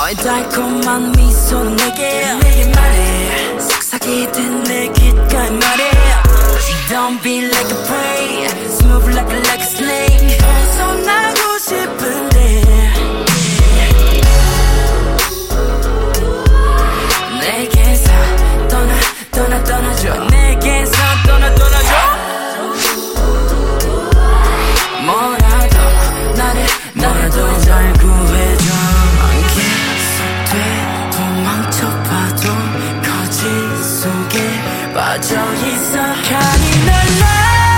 너의 달콤한 미소는 내게 말해 속삭이듯 내 귓가에 말해 Don't be like a prey Smooth like a snake 벗어나고 싶은데 내게서 떠나줘 내게서 떠나줘 뭐라도 나를 잘 구해줘 계속돼 도망쳐봐도 거짓 속에 빠져있어 간이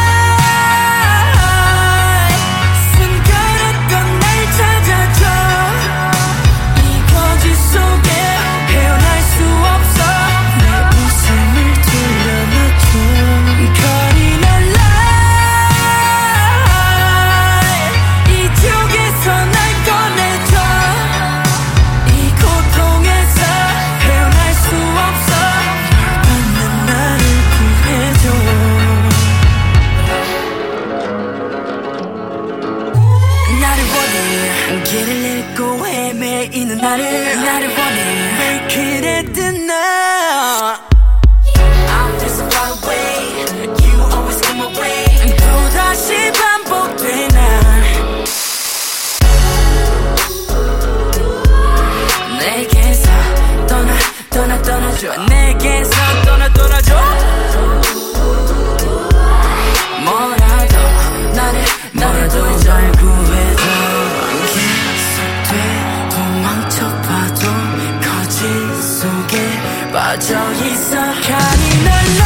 숨겨놨던 날 찾아줘 이 거짓 속에 헤어날 수 없어 내 웃음을 돌려놔줘 거리는 이쪽에서 날 꺼내줘 이 고통에서 헤어날 수 없어 받는 나를 구해줘 나를 원해 길을 잃고 헤매이는 나를 원해 Make it at the night I'm just so far away You always come my way 또다시 반복되나 내게서 떠나줘 내게서 떠나줘 뭐라도 나를 잘 구해줘 계속돼 도망쳐봐도 거짓 속에 빠져있어 간이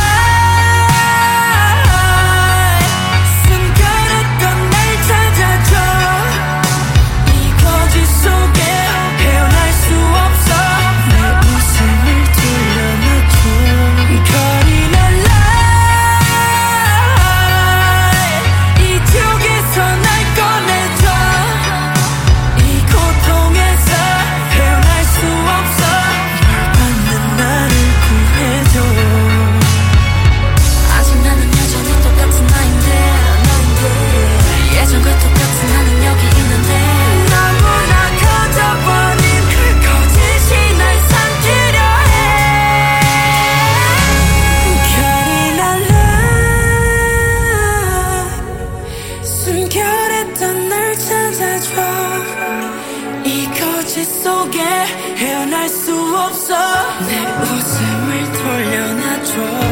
숨겨놨던 날 찾아줘 이 거짓 속에 헤어날 수 없어 내 웃음을 돌려놔줘 거리는 이쪽에서 날 꺼내줘 이 고통에서 헤어날 수 없어 받는 나를 구해줘 아직 나는 여전히 똑같은 나인데 예전과 똑같은 나는 여기 있는데 너무나 커져버린 그 거짓이 날 삼키려 해 가리난 love 숨겨랬던 날 찾아줘 이 거짓 속에 헤어날 수 없어 내 웃음을 돌려놔줘